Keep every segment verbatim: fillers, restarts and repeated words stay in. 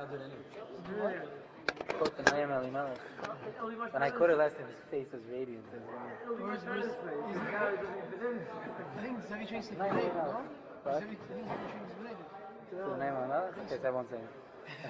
Quote the Noam Elimelech. When I quoted last time, his face was radiant. It was Where's, where's, he's, I think Zevi changed his Noam name, Elimelech. no? What? Zevi, I think Zevi changed his name. To the Noam Elimelech? Okay, so I won't say it.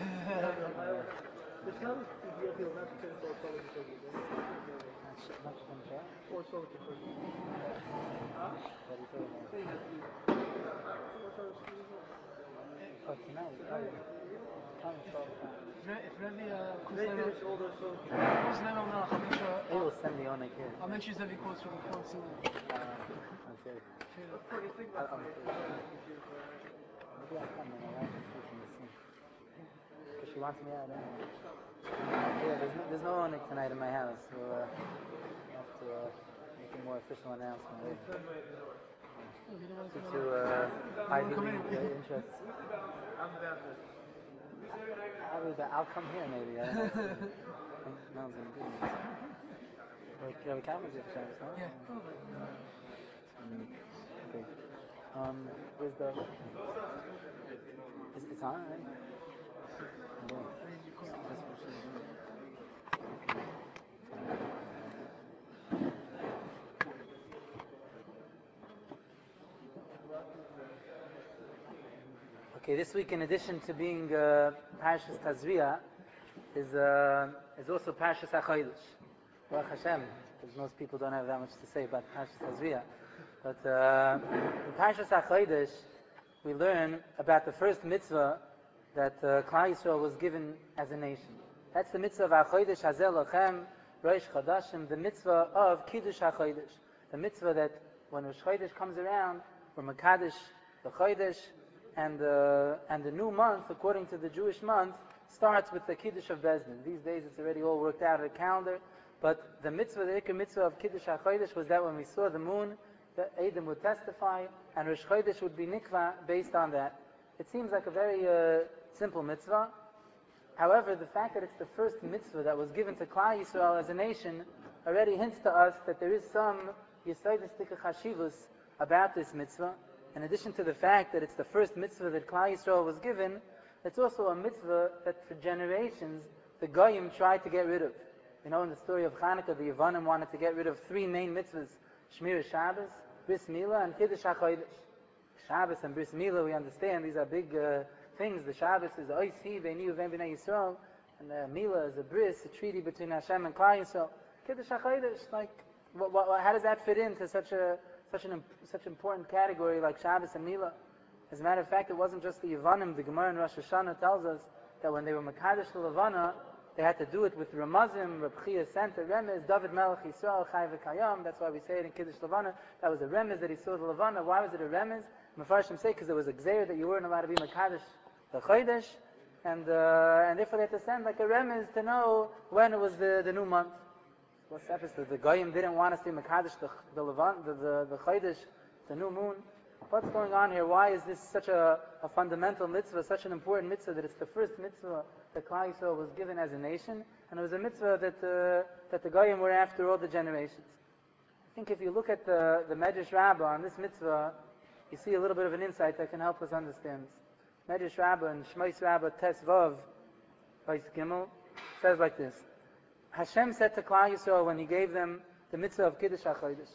Oh, tonight. Oh, comes all the time. If Revi calls Neymar Melech, I'll make sure, Maybe I'll, we'll send the Onik here. I'll make sure Zevi calls from the phone soon. Uh, okay. I'll, I'll, maybe I'll come and I'll ask her from the scene. Because she wants me out anyway. Yeah, there's no, there's no Onik tonight in my house. We'll uh, have to uh, make a more official announcement later. To, to uh, Ivy League uh, interests. I'll, be back. I'll come here maybe. I don't know. No one's going to do this. Or can we come? Is it Shabbos, no? Yeah. Mm, okay. Um, where's the... Is, it's on already? Yeah. Just what she's doing. Okay, this week, in addition to being uh, Parshas Tazria, is uh, is also Parshas HaChodesh. Baruch Hashem, because most people don't have that much to say about Parshas Tazria. But uh, in Parshas HaChodesh, we learn about the first mitzvah that uh, Klal Yisrael was given as a nation. That's the mitzvah of HaChodesh Hazel Lachem Rosh Chodashim, the mitzvah of Kiddush HaChodesh. The mitzvah that when Rosh Chodesh comes around, we're Mekadesh the Chodesh, and the and the new month, according to the Jewish month, starts with the Kiddush of Bezdin. These days it's already all worked out in the calendar, but the mitzvah, the Ikar mitzvah of Kiddush HaChodesh was that when we saw the moon, the Eidim would testify, and Rosh Chodesh would be nikva based on that. It seems like a very uh, simple mitzvah. However, the fact that it's the first mitzvah that was given to Klal Yisrael as a nation already hints to us that there is some Yesodistic Chashivus about this mitzvah. In addition to the fact that it's the first mitzvah that Klal Yisrael was given, it's also a mitzvah that for generations the Goyim tried to get rid of. You know, in the story of Chanukah, the Yevanim wanted to get rid of three main mitzvahs: Shmir Shabbos, Bris Milah, and Kiddush HaChodesh. Shabbos and Bris Milah, we understand, these are big uh, things. The Shabbos is Oisi, Ve'ni Uven B'nai Yisrael, and the Milah is a bris, a treaty between Hashem and Klal Yisrael. Kiddush HaChodesh, like, what, what, how does that fit into such a such an such important category like Shabbos and Milah? As a matter of fact, it wasn't just the Yevanim. The Gemara in Rosh Hashanah tells us that when they were Mekadesh the Levana, they had to do it with Ramazim. Reb Chia sent a remez, David Melech Yisrael Chai V'Kayam. That's why we say it in Kiddush Levana. That was a remez that he saw the Levana. Why was it a remez? Mefarshim say because there was a gzeir that you weren't allowed to be Mekadesh the Chodesh, and uh, and therefore they had to send like a remez to know when it was the, the new month. What's happens? The, the Goyim didn't want us to be Mekadesh the the Levant, the the, the Chodesh, the new moon. What's going on here? Why is this such a, a fundamental mitzvah, such an important mitzvah that it's the first mitzvah that Klal Yisrael was given as a nation, and it was a mitzvah that uh, that the Goyim were after all the generations? I think if you look at the the Medrash Rabbah on this mitzvah, you see a little bit of an insight that can help us understand this. Medrash Rabbah and Shmos Rabbah Tes Vav Vayis Gimel says like this: Hashem said to Klal Yisrael when He gave them the mitzvah of Kiddush HaChodesh,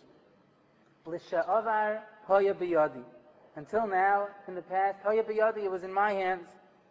L'sha'avar hoya biyadi. Until now, in the past, hoya biyadi, it was in my hands.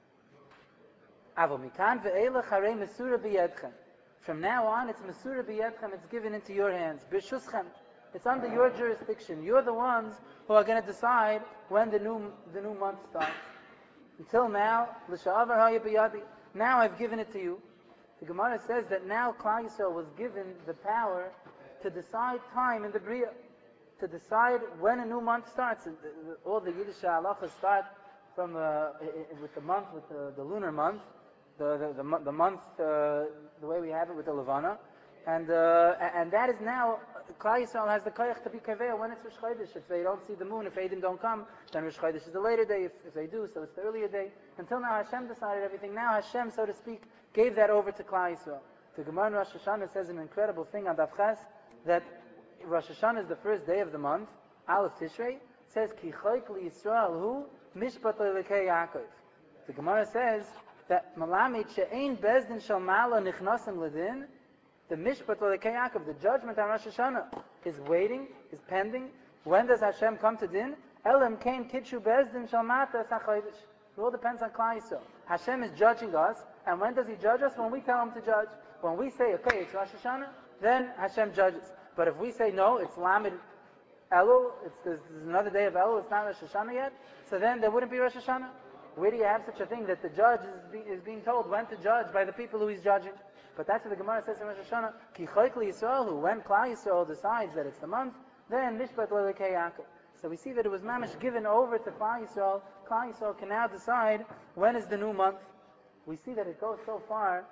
Aval mikan ve'elach harei mesura biyadchem. From now on, it's mesura biyadchem. It's given into your hands. B'shuschem. It's under your jurisdiction. You're the ones who are going to decide when the new the new month starts. Until now, l'sha'avar hoya biyadi. Now I've given it to you. The Gemara says that now Klal Yisrael was given the power to decide time in the Bria, to decide when a new month starts. All the Yiddish halachas start from uh, with the month, with the, the lunar month, the the, the, the month, uh, the way we have it with the Levana, and uh, and that is now Klal Yisrael has the koyach to be kaveya when it's Rosh Chodesh. If they don't see the moon, if Eidim don't come, then Rosh Chodesh is the later day. If, if they do, so it's the earlier day. Until now, Hashem decided everything. Now Hashem, so to speak, gave that over to Klal Yisrael. The Gemara in Rosh Hashanah says an incredible thing on Daf Ches, that Rosh Hashanah is the first day of the month. Aleph Tishrei says Ki Chayk Li Yisrael Hu Mishpat Lekei Yaakov. The Gemara says that Malamid she'ein bezdin shal mala nichnasim ledin, the mishpat l'lekei Yaakov, the judgment on Rosh Hashanah, is waiting, is pending. When does Hashem come to din? Elam kain kidshu bezdin shal mata sachoydish. It all depends on Klal Yisrael. Hashem is judging us, and when does He judge us? When we tell Him to judge. When we say, okay, it's Rosh Hashanah, then Hashem judges. But if we say, no, it's Lamed Elul, it's, there's, there's another day of Elul, it's not Rosh Hashanah yet, so then there wouldn't be Rosh Hashanah. Where do you have such a thing that the judge is, be, is being told when to judge by the people who he's judging? But that's what the Gemara says in Rosh Hashanah, Ki choykli Yisrael, who when Klal Yisrael decides that it's the month, then Mishpat Lelekei Yaakov. So we see that it was mamish given over to Klal Yisrael. Klal Yisrael can now decide when is the new month. We see that it goes so far,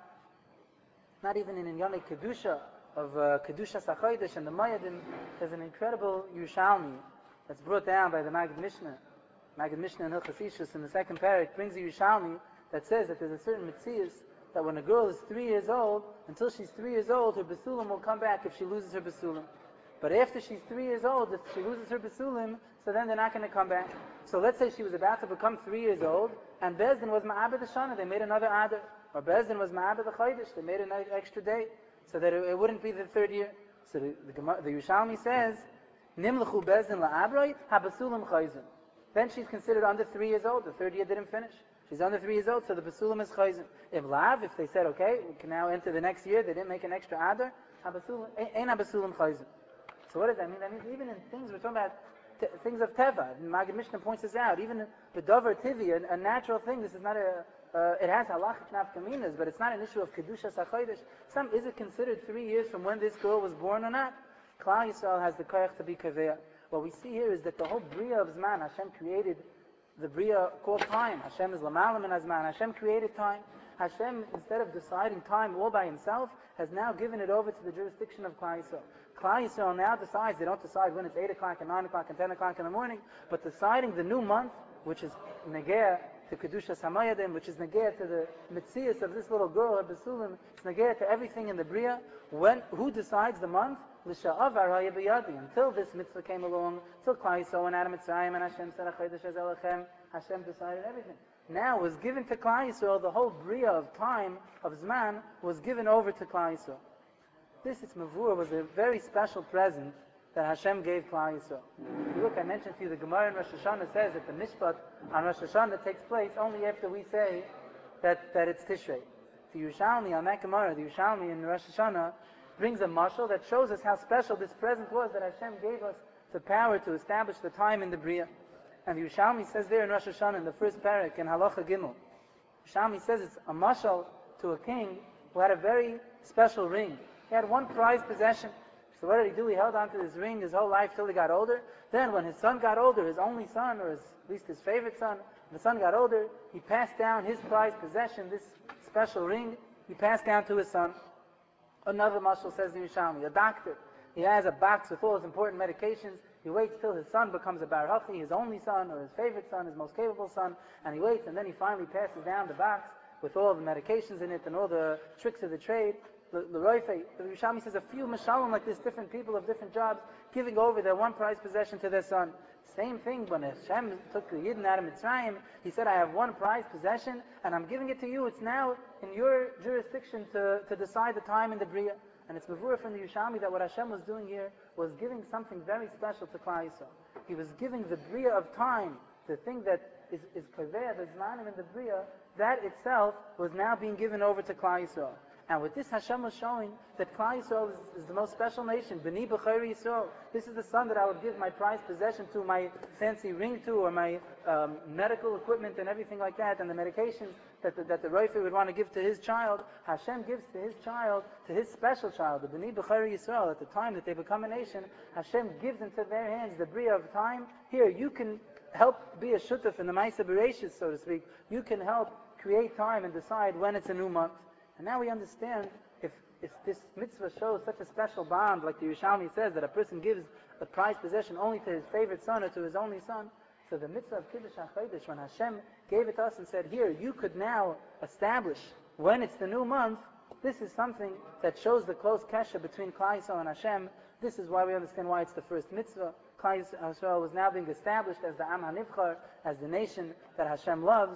not even in Inyonei Kedusha, of uh, Kedusha Sachoidish and the Mayadim. There's an incredible Yerushalmi that's brought down by the Maggid Mishnah. Maggid Mishnah in Hilchos Ishus in the second parak brings a Yerushalmi that says that there's a certain mitzias that when a girl is three years old, until she's three years old, her basulim will come back if she loses her basulim. But after she's three years old, if she loses her basulim, so then they're not going to come back. So let's say she was about to become three years old, and Bezdin was Ma'abed Shana, they made another Adar. Or Bezdin was Ma'abed Chodesh, they made an extra day, so that it, it wouldn't be the third year. So the, the, the Yerushalmi says, Nimlechu Bezdin la'abroi, habasulim chayzin. Then she's considered under three years old, the third year didn't finish. She's under three years old, so the basulim is chayzin. If lav, if they said, okay, we can now enter the next year, they didn't make an extra Adar, habasulim, ain't habasulim chayzin. So what does that mean? That means even in things, we're talking about t- things of Teva. Maggid Mishnah points this out. Even the Dover Tivi, a, a natural thing, this is not a, uh, it has halachic nafkaminas, but it's not an issue of Kedusha Sachodesh. Some, is it considered three years from when this girl was born or not? Klal Yisrael has the koyach to be kaveya. What we see here is that the whole Bria of Zman, Hashem created the Bria called time. Hashem is Lamalam and Azman. Hashem created time. Hashem, instead of deciding time all by Himself, has now given it over to the jurisdiction of Klal Yisrael. Klal Yisrael now decides, they don't decide when it's eight o'clock and nine o'clock and ten o'clock in the morning, but deciding the new month, which is Negea to Kedusha Samayadim, which is Negea to the Mitzias of this little girl, her Basulim, it's Negea to everything in the Bria. When, who decides the month? L'sha'av araya b'yadi. Until this mitzvah came along, till Klal Yisrael went out of Mitzrayim and Hashem said, Achodesh ez Elechem, Hashem decided everything. Now it was given to Klal Yisrael, the whole Bria of time, of Zman, was given over to Klal Yisrael. This, its Mavur, was a very special present that Hashem gave Klal Yisrael. If you look, I mentioned to you, the Gemara in Rosh Hashanah says that the Mishpat on Rosh Hashanah takes place only after we say that, that it's Tishrei. The Yerushalmi, on that Gemara, the Yerushalmi in Rosh Hashanah, brings a mashal that shows us how special this present was that Hashem gave us the power to establish the time in the Bria. And the Yerushalmi says there in Rosh Hashanah, in the first parak, in Halacha Gimel, Yerushalmi says it's a mashal to a king who had a very special ring. He had one prized possession. So what did he do? He held on to this ring his whole life till he got older. Then when his son got older, his only son, or his, at least his favorite son, when the son got older, he passed down his prized possession, this special ring, he passed down to his son. Another mashal says the Yerushalmi, a doctor. He has a box with all his important medications. He waits till his son becomes a bar hachi, his only son, or his favorite son, his most capable son, and he waits, and then he finally passes down the box with all the medications in it and all the tricks of the trade. The Yerushalmi says a few mashalim like this, different people of different jobs, giving over their one prized possession to their son. Same thing when Hashem took the Yidden out of Mitzrayim, He said, I have one prized possession, and I'm giving it to you. It's now in your jurisdiction to, to decide the time in the Bria. And it's Mavur from the Yerushalmi that what Hashem was doing here was giving something very special to Klal Yisrael. He was giving the Bria of time, the thing that is is Kaveh, the Zmanim in the Bria, that itself was now being given over to Klal Yisrael. And with this, Hashem was showing that Klal Yisrael is, is the most special nation. B'ni b'chayri Yisrael. This is the son that I would give my prized possession to, my fancy ring to, or my um, medical equipment and everything like that, and the medications that the, that the Roifer would want to give to his child. Hashem gives to his child, to his special child, the B'ni b'chayri Yisrael. At the time that they become a nation, Hashem gives into their hands the Bria of time. Here, you can help be a shutaf in the Ma'aseh Bereishis, so to speak. You can help create time and decide when it's a new month. And now we understand if, if this mitzvah shows such a special bond, like the Yerushalmi says, that a person gives a prized possession only to his favorite son or to his only son. So the mitzvah of Kiddush HaChodesh, when Hashem gave it to us and said, here, you could now establish when it's the new month, this is something that shows the close kesher between Klal Yisrael and Hashem. This is why we understand why it's the first mitzvah. Klal Yisrael was now being established as the Am HaNivchar, as the nation that Hashem loves.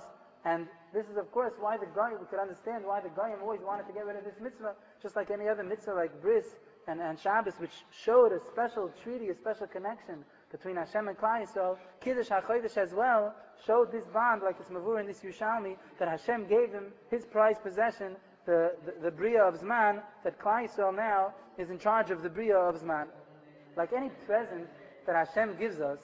And this is, of course, why the Goyim, we could understand why the Goyim always wanted to get rid of this mitzvah, just like any other mitzvah like Bris and, and Shabbos, which showed a special treaty, a special connection between Hashem and Klal Yisrael. Kiddush HaChodesh as well showed this bond, like it's Mavur in this Yerushalmi, that Hashem gave him his prized possession, the, the, the Bria of Zman, that Klal Yisrael now is in charge of the Bria of Zman. Like any present that Hashem gives us,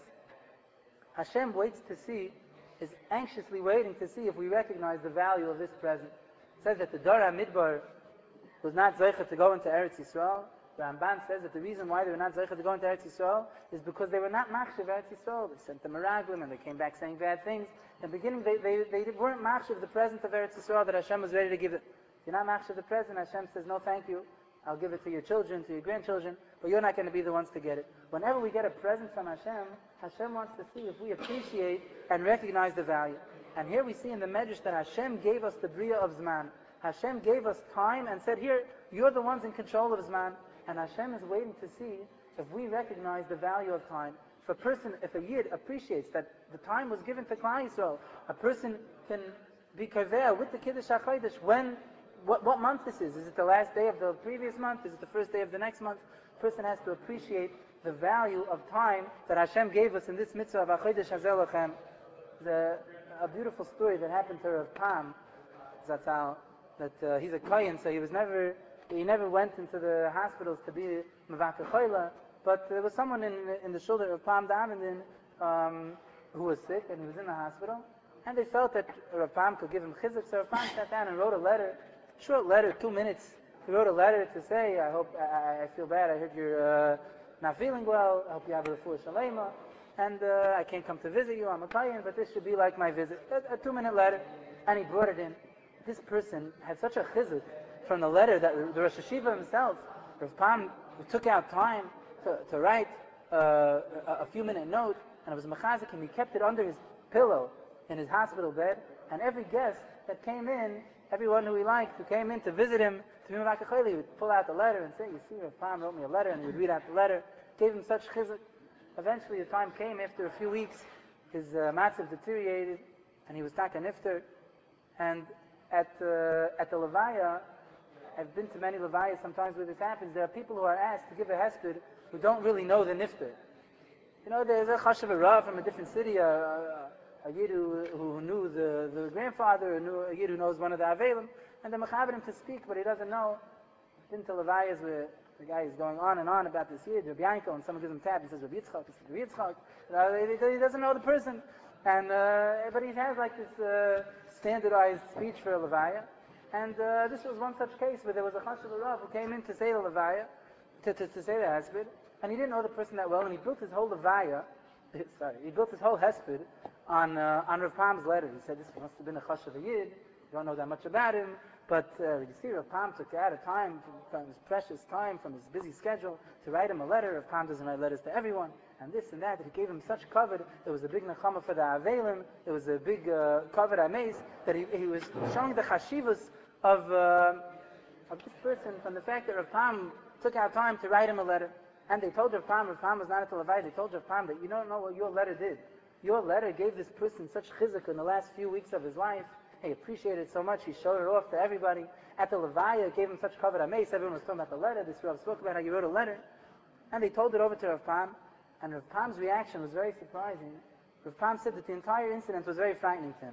Hashem waits to see, is anxiously waiting to see if we recognize the value of this present. It says that the Dor HaMidbar was not zeicha to go into Eretz Yisrael. The Ramban says that the reason why they were not zeicha to go into Eretz Yisrael is because they were not machshav Eretz Yisrael. They sent them a raglim and they came back saying bad things. In the beginning, they, they, they weren't machshav the present of Eretz Yisrael that Hashem was ready to give it. If you're not machshav the present, Hashem says, no thank you. I'll give it to your children, to your grandchildren, but you're not going to be the ones to get it. Whenever we get a present from Hashem, Hashem wants to see if we appreciate and recognize the value. And here we see in the Medrash that Hashem gave us the Bria of Zman. Hashem gave us time and said, here, you're the ones in control of Zman. And Hashem is waiting to see if we recognize the value of time. If a person, if a Yid appreciates that the time was given to Klal Yisrael, a person can be kaveh with the Kiddush HaChodesh when What, what month this is. Is it the last day of the previous month? Is it the first day of the next month? A person has to appreciate the value of time that Hashem gave us in this mitzvah of HaChodesh Hazel Lachem. There's a, a beautiful story that happened to Rav Pam Zatzal, that uh, he's a Kohen, so he was never, he never went into the hospitals to be Mevaka Choyla, but there was someone in, in the shoulder of Pam Davin um, who was sick and he was in the hospital, and they felt that Rav Pam could give him chizuk, so Rav Pam sat down and wrote a letter. Short letter, two minutes. He wrote a letter to say, I hope, I, I feel bad, I heard you're uh, not feeling well, I hope you have a refuah shalema, and uh, I can't come to visit you, I'm a Kayan, but this should be like my visit. A, a two-minute letter, and he brought it in. This person had such a chizuk from the letter that the Rosh Hashiva himself, Rav Pam, took out time to, to write uh, a, a few-minute note, and it was mechazik, and he kept it under his pillow in his hospital bed, and every guest that came in, everyone who he liked, who came in to visit him, to be Mevaka Choyla, he would pull out the letter and say, you see, Rav Pam wrote me a letter, and he would read out the letter, gave him such chizuk. Eventually, the time came, after a few weeks, his uh, matzav deteriorated, and he was taka nifter, and at, uh, at the Levaya, I've been to many Levayas sometimes where this happens, there are people who are asked to give a hesped who don't really know the nifter. You know, there's a chashav Rav from a different city, a, a, a yid who, who knew the, the grandfather, a, knew, a yid who knows one of the Avelim, and they're mechaber him to speak, but he doesn't know. Been to Levayas where the guy is going on and on about this yid, Rabbi Yanko, and someone gives him a tap and says, Rabbi Yitzchak, he says, Rabbi Yitzchak. Uh, he doesn't know the person. And, uh, but he has like this uh, standardized speech for a Levaya. And uh, this was one such case where there was a chashav Rav who came in to say the Levaya, to, to, to say the hesped, and he didn't know the person that well, and he built his whole Levaya, sorry, he built his whole hesped on uh, on Rav Pam's letter. He said, this must have been a chashav yid, you don't know that much about him, but uh, you see, Rav Pam took out a time, from, from his precious time, from his busy schedule, to write him a letter. Rav Pam doesn't write letters to everyone, and this and that, that he gave him such covered. It was a big nechama for the Avelim, it was a big uh, covered amaze, that he, he was showing the chashivas of, uh, of this person from the fact that Rav Pam took out time to write him a letter. And they told Rav Pam, Rav Pam was not at the Levai, they told Rav Pam that you don't know what your letter did. Your letter gave this person such chizuk in the last few weeks of his life. He appreciated it so much, he showed it off to everybody. At the Levaya, it gave him such covered amaze, everyone was talking about the letter, this Rav spoke about how you wrote a letter. And they told it over to Rav Pam, and Rav Pam's reaction was very surprising. Rav Pam said that the entire incident was very frightening to him.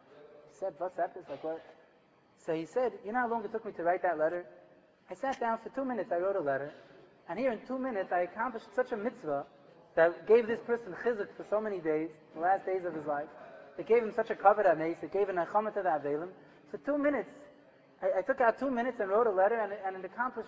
He said, what's that? It's like what? So he said, you know how long it took me to write that letter? I sat down for two minutes, I wrote a letter, and here in two minutes I accomplished such a mitzvah that gave this person chizuk for so many days, the last days of his life. It gave him such a kavod amaze, it gave an achama to the Avelim. For two minutes, I, I took out two minutes and wrote a letter, and, and it accomplished,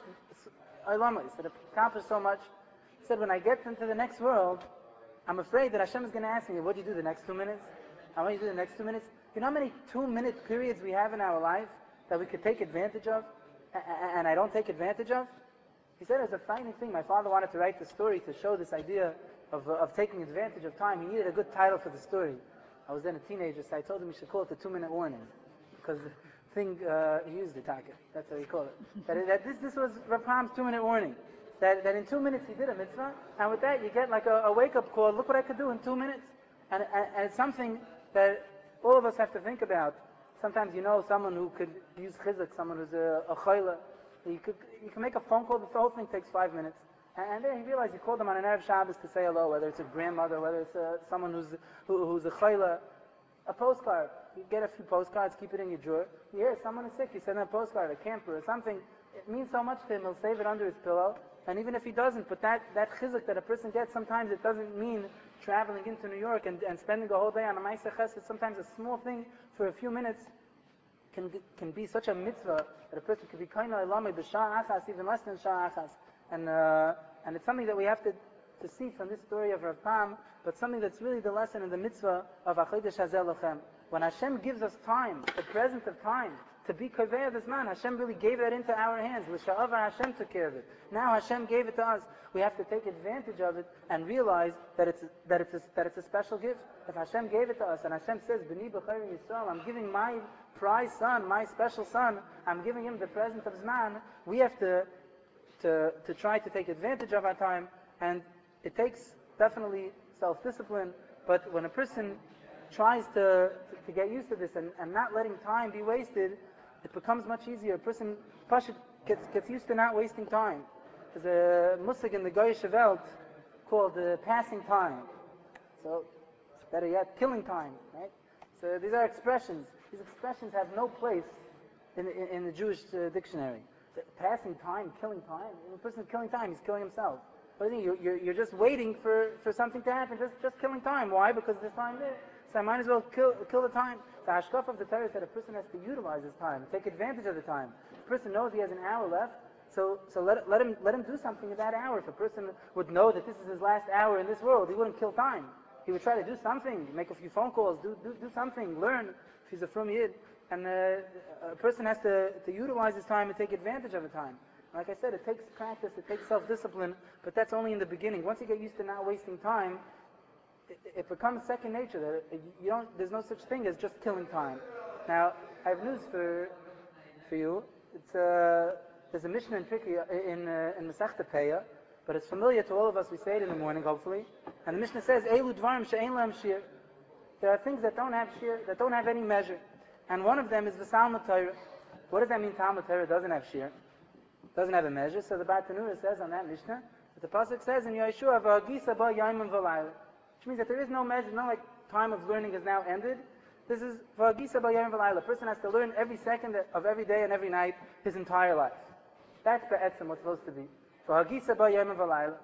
it accomplished so much. He said, when I get into the next world, I'm afraid that Hashem is going to ask me, what do you do the next two minutes? I want you to do the next two minutes. You know how many two-minute periods we have in our life that we could take advantage of, and I don't take advantage of? He said it was a frightening thing. My father wanted to write the story to show this idea of, uh, of taking advantage of time. He needed a good title for the story. I was then a teenager, so I told him he should call it the two-minute warning, because the thing, uh, he used the taka. That's what he called it. that, that this, this was Rav Pam's two-minute warning. That, that in two minutes he did a mitzvah, and with that you get like a, a wake-up call. Look what I could do in two minutes. And, and, and it's something that all of us have to think about. Sometimes you know someone who could use chizuk, someone who's a, a chayla. You could you can make a phone call. The whole thing takes five minutes, and, and then you realize you called them on an Erev Shabbos to say hello. Whether it's a grandmother, whether it's a, someone who's who, who's a chayla, a postcard. You get a few postcards, keep it in your drawer. You hear someone is sick, you send them a postcard, a camper or something. It means so much to him. He'll save it under his pillow. And even if he doesn't, but that, that chizuk that a person gets, sometimes it doesn't mean traveling into New York and, and spending a whole day on a Maaseh Chesed. Sometimes a small thing for a few minutes can can be such a mitzvah that a person could be kaina ilame b'shah achas, even less than shah achas. And uh, and it's something that we have to to see from this story of Rav Pam, but something that's really the lesson in the mitzvah of Achodesh Hazeh Lochem. When Hashem gives us time, the present of time, to be kaveh this man, Hashem really gave that into our hands. L'sha'avar, Hashem took care of it. Now Hashem gave it to us. We have to take advantage of it and realize that it's that it's a, that it's a special gift. If Hashem gave it to us, and Hashem says, "B'ni b'chayrim Yisrael," I'm giving my prized son, my special son, I'm giving him the present of Zman. We have to to to try to take advantage of our time, and it takes definitely self-discipline. But when a person tries to, to, to get used to this and, and not letting time be wasted, it becomes much easier. A person Pashut gets, gets used to not wasting time. There's a musig in the Goyish Welt called uh, passing time. So, better yet, killing time, right? So these are expressions. These expressions have no place in, in, in the Jewish uh, dictionary. Passing time, killing time. When a person is killing time, he's killing himself. But you're, you're, you're just waiting for, for something to happen, just, just killing time. Why? Because there's time there. So I might as well kill, kill the time. The hashkaf of the Torah is that a person has to utilize his time, take advantage of the time. If a person knows he has an hour left, so, so let, let, him, let him do something in that hour. If a person would know that this is his last hour in this world, he wouldn't kill time. He would try to do something, make a few phone calls, do, do, do something, learn, if he's a frum yid. And uh, a person has to, to utilize his time and take advantage of the time. Like I said, it takes practice, it takes self-discipline, but that's only in the beginning. Once you get used to not wasting time, it, it becomes second nature. That you don't. There's no such thing as just killing time. Now, I have news for for you. It's uh, there's a Mishnah in Tricky in uh, in Masechta Peah, but it's familiar to all of us. We say it in the morning, hopefully. And the Mishnah says, "Elu dvarim she'ein lahem shir." There are things that don't have shir, that don't have any measure, and one of them is the Talmud Torah. What does that mean? Talmud Torah doesn't have shir, doesn't have a measure. So the Bartanura says on that Mishnah, that the pasuk says in Yeshua, "V'agisa ba yomim v'layla," which means that there is no measure, not like time of learning has now ended. This is v'agisa ba yomim v'layla. A person has to learn every second of every day and every night his entire life. That's be'etzem what's supposed to be. V'agisa ba yomim v'layla.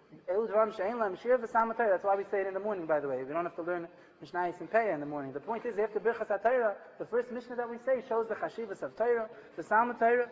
That's why we say it in the morning, by the way. We don't have to learn Mishnayos and Peah in the morning. The point is, after Birchas HaTorah, the first Mishnah that we say shows the Chashivas of Torah, the Talmud Torah.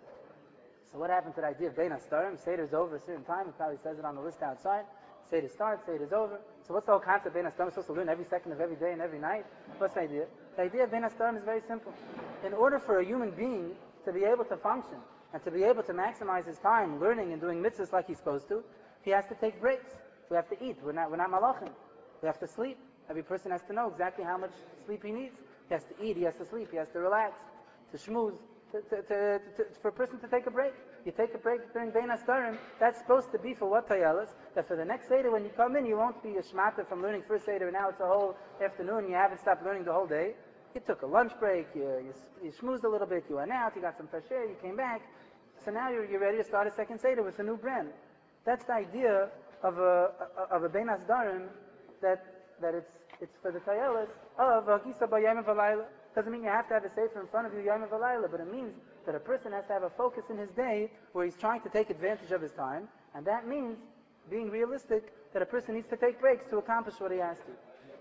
So what happened to the idea of Bein HaStarim? Seder's over a certain time. It probably says it on the list outside. Seder starts, Seder's over. So what's the whole concept of Bein HaStarim? We're supposed to learn every second of every day and every night. What's the idea? The idea of Bein HaStarim is very simple. In order for a human being to be able to function and to be able to maximize his time learning and doing mitzvahs like he's supposed to, he has to take breaks. We have to eat. We're not, we're not malachim. We have to sleep. Every person has to know exactly how much sleep he needs. He has to eat, he has to sleep, he has to relax, to schmooze, to, to, to, to, for a person to take a break. You take a break during Bein HaStarim, that's supposed to be for what tayalas? That for the next Seder, when you come in, you won't be a shmata from learning first Seder, and now it's a whole afternoon, you haven't stopped learning the whole day. You took a lunch break, you, you, you schmoozed a little bit, you went out, you got some fresh air, you came back. So now you're, you're ready to start a second Seder with a new brand. That's the idea of a of a Bein HaStarim, that that it's it's for the tayelas of Agisa ba Yom V'Layla. Doesn't mean you have to have a sefer in front of you Yom V'Layla, but it means that a person has to have a focus in his day where he's trying to take advantage of his time, and that means being realistic that a person needs to take breaks to accomplish what he has to.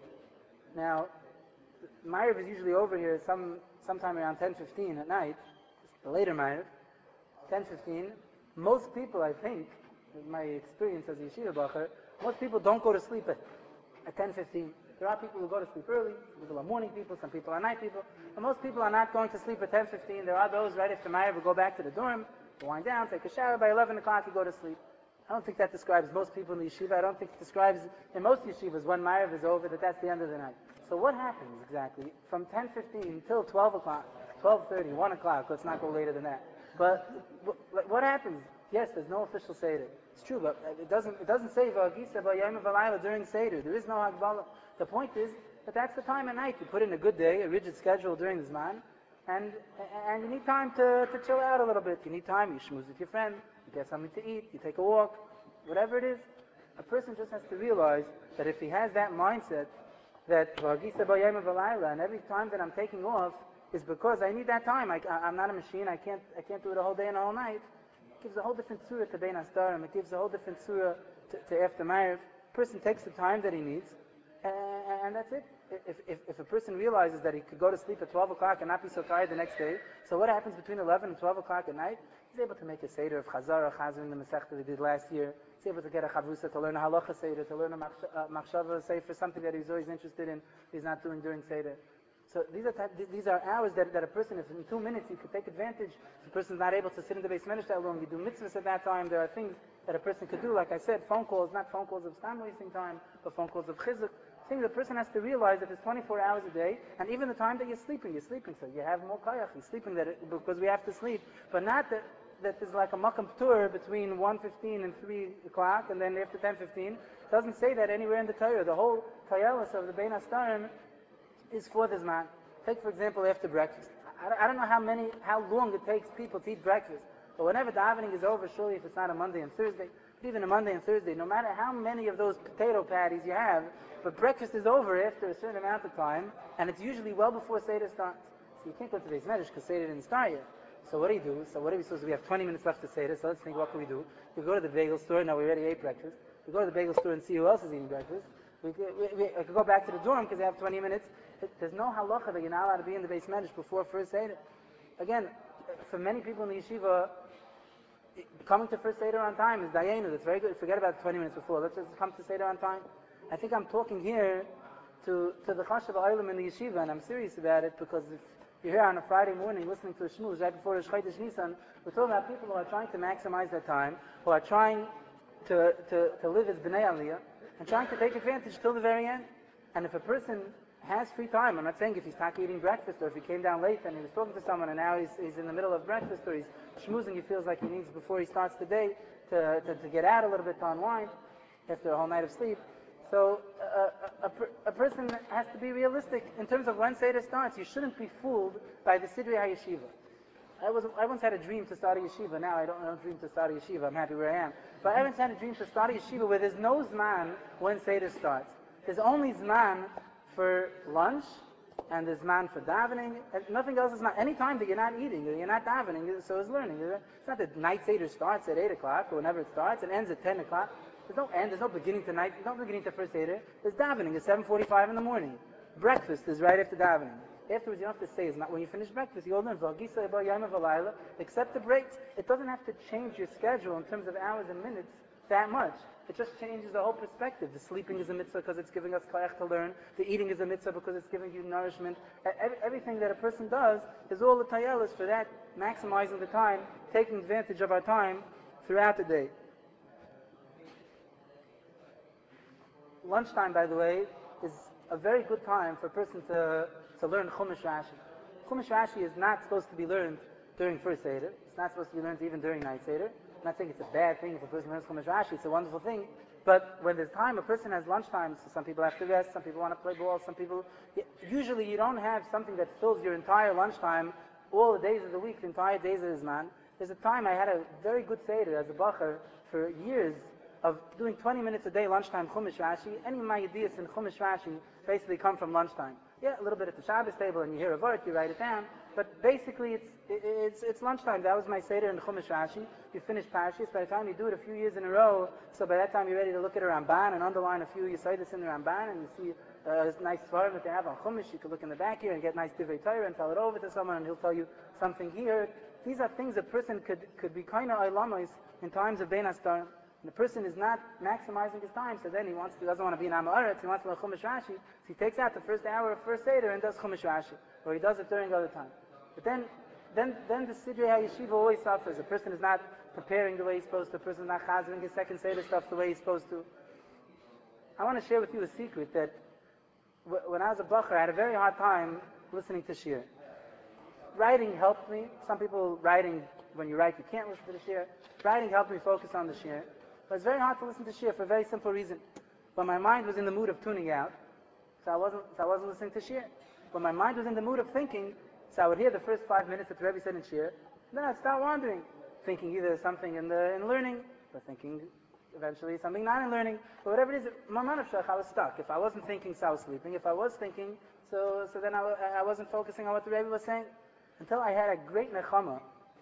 Now, Ma'ariv is usually over here some sometime around ten fifteen at night. The later Ma'ariv, ten fifteen. Most people, I think, my experience as a yeshiva bacher, most people don't go to sleep at, at ten fifteen. There are people who go to sleep early, some people are morning people, some people are night people, but most people are not going to sleep at ten fifteen. There are those right after Ma'ariv who go back to the dorm, wind down, take a shower, by eleven o'clock you go to sleep. I don't think that describes most people in the yeshiva. I don't think it describes in most yeshivas when Ma'ariv is over that that's the end of the night. So what happens exactly from ten fifteen till twelve o'clock, twelve thirty, one o'clock, let's not go later than that. But what happens? Yes, there's no official Seder. It's true, but it doesn't it doesn't say V'agisa ba Yom V'Layla during Seder. There is no Hagbala. The point is But that's the time at night. You put in a good day, a rigid schedule during the Zman, and, and you need time to, to chill out a little bit. You need time, you schmooze with your friend, you get something to eat, you take a walk, whatever it is. A person just has to realize that if he has that mindset, that and every time that I'm taking off is because I need that time. I, I'm not a machine. I can't, I can't do it a whole day and a whole night. It gives a whole different surah to Bein Hastarim. It gives a whole different surah to, to after Ma'ariv. Person takes the time that he needs, and, and that's it. If, if, if a person realizes that he could go to sleep at twelve o'clock and not be so tired the next day, so what happens between eleven and twelve o'clock at night? He's able to make a seder of Chazara, Chazar in the Masechta that he did last year. He's able to get a Chavrusa, to learn a Halacha Seder, to learn a Machshava Sefer, something that he's always interested in, he's not doing during Seder. So these are type, these are hours that, that a person, if in two minutes you could take advantage, if a person's not able to sit in the Beis Medrash that long, you do mitzvahs at that time, there are things that a person could do, like I said, phone calls, not phone calls of stam wasting time, but phone calls of chizuk. Things the person has to realize that there's twenty-four hours a day, and even the time that you're sleeping, you're sleeping, so you have more kayach, you're sleeping that it, because we have to sleep, but not that that there's like a makam tour between one fifteen and three o'clock, and then after ten fifteen. It doesn't say that anywhere in the Torah. The whole tayalis of the Bein Hastarim is for this man. Take, for example, after breakfast. I, I don't know how many, how long it takes people to eat breakfast, but whenever davening is over, surely if it's not a Monday and Thursday, but even a Monday and Thursday, no matter how many of those potato patties you have, but breakfast is over after a certain amount of time, and it's usually well before Seder starts. So you can't go to the Beis Medrash because Seder didn't start yet. So what do you do? So what are we supposed to do? We have twenty minutes left to Seder, so let's think, what can we do? We go to the bagel store, now we already ate breakfast. We go to the bagel store and see who else is eating breakfast. We could, we, we, I could go back to the dorm because I have twenty minutes. There's no halacha that you're not allowed to be in the Beis Medrash before first Seder. Again, for many people in the yeshiva, coming to first Seder on time is dayenu. That's very good. Forget about twenty minutes before. Let's just come to Seder on time. I think I'm talking here to, to the Chashav Ha'olam in the yeshiva, and I'm serious about it because if you're here on a Friday morning listening to a shmooze right before Rosh Chodesh Nisan, we're talking about people who are trying to maximize their time, who are trying to, to, to live as B'nai Aliyah, and trying to take advantage till the very end. And if a person has free time, I'm not saying if he's not eating breakfast, or if he came down late and he was talking to someone and now he's, he's in the middle of breakfast, or he's schmoozing, he feels like he needs before he starts the day to, to, to get out a little bit, to unwind after a whole night of sleep. So uh, a, a, a person has to be realistic in terms of when Seder starts. You shouldn't be fooled by the Sidrei HaYeshiva. I, was, I once had a dream to start a yeshiva. Now I don't, I don't dream to start a yeshiva. I'm happy where I am. But I once had a dream to start a yeshiva where there's no Zman when Seder starts. There's only Zman for lunch, and there's Zman for davening, and nothing else is Zman. Any time that you're not eating, or you're not davening, so is learning. It's not that night Seder starts at eight o'clock, or whenever it starts, and ends at ten o'clock. There's no end, there's no beginning to night, no beginning to first Seder. There's davening at seven forty-five in the morning. Breakfast is right after davening. Afterwards, you don't have to say, it's not when you finish breakfast, you all learn, except the breaks. It doesn't have to change your schedule in terms of hours and minutes that much. It just changes the whole perspective. The sleeping is a mitzvah because it's giving us koyach to learn. The eating is a mitzvah because it's giving you nourishment. Every, everything that a person does is all the tayelis for that, maximizing the time, taking advantage of our time throughout the day. Lunchtime, by the way, is a very good time for a person to, to learn Chumash Rashi. Chumash Rashi is not supposed to be learned during first Seder. It's not supposed to be learned even during night Seder. I'm not saying it's a bad thing if a person learns Chumash Rashi. It's a wonderful thing. But when there's time, a person has lunchtime. So some people have to rest. Some people want to play ball. Some people... Usually you don't have something that fills your entire lunchtime all the days of the week, the entire days of the Zman. There's a time I had a very good Seder as a bacher for years of doing twenty minutes a day lunchtime Chumash Rashi. Any of my ideas in Chumash Rashi basically come from lunchtime. Yeah, a little bit at the Shabbos table, and you hear a word, you write it down. But basically, it's it's it's lunchtime. That was my Seder in Chumash Rashi. You finish Parashas. By the time you do it a few years in a row, so by that time you're ready to look at a Ramban and underline a few Yesodis in the Ramban, and you see a nice svarim that they have on Chumash. You can look in the back here and get nice Divrei Torah and tell it over to someone, and he'll tell you something here. These are things a person could could be kind of oilamos in times of Bein Hastarim. And the person is not maximizing his time, so then he wants to, doesn't want to be in Am Haaretz, he wants to learn Chumash Rashi, so he takes out the first hour of first Seder and does Chumash Rashi, or he does it during other time. But then, then, then the Sidrei HaYeshiva always suffers. The person is not preparing the way he's supposed to. The person is not chazering his second Seder stuff the way he's supposed to. I want to share with you a secret that w- when I was a bacher, I had a very hard time listening to Shir. Writing helped me. Some people writing, when you write, you can't listen to the Shir. Writing helped me focus on the Shir. But it's very hard to listen to Shir for a very simple reason. When my mind was in the mood of tuning out, so I wasn't, so I wasn't listening to shir. When my mind was in the mood of thinking, so I would hear the first five minutes that the Rebbe said in shir, then I'd start wandering, thinking either something in the in learning, or thinking eventually something not in learning, but whatever it is, my man of shach, I was stuck. If I wasn't thinking, so I was sleeping. If I was thinking, so so then I, I wasn't focusing on what the Rebbe was saying. Until I had a great nechama.